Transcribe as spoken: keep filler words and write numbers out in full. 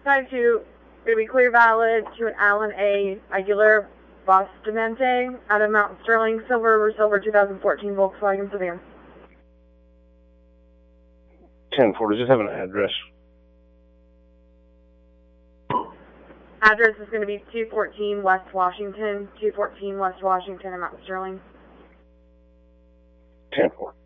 five two, going to be clear valid to an Alan A. Aguilar Bustamante out of Mount Sterling, silver over silver, two thousand fourteen Volkswagen sedan. ten four, does it have an address? Address is going to be two fourteen West Washington, two fourteen West Washington in Mount Sterling. ten four.